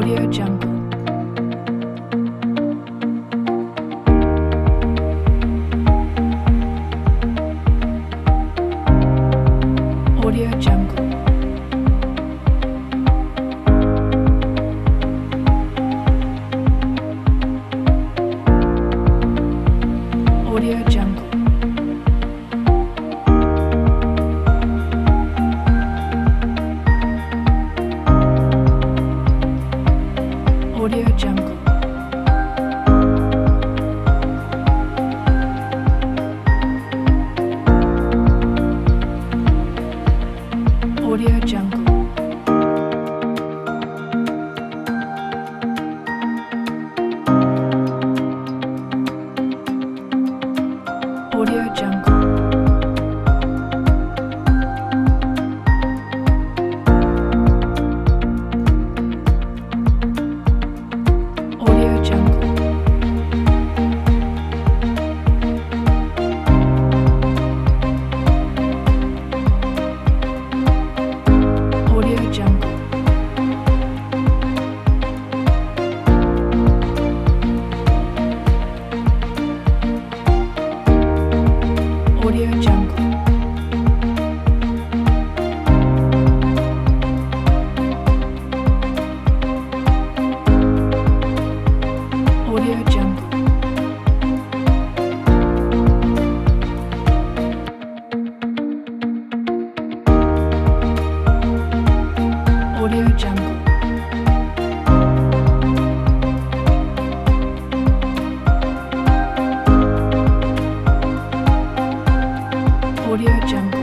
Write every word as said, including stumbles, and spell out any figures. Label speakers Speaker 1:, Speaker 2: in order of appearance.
Speaker 1: Audio Jungle. Audio Jungle. Audio Jungle. Audio Jungle. Audio Jungle. Audio Jungle. Audio Jungle. Audio Jungle. Audio Jungle. Audio Jungle. Audio Jungle. Audio Jungle.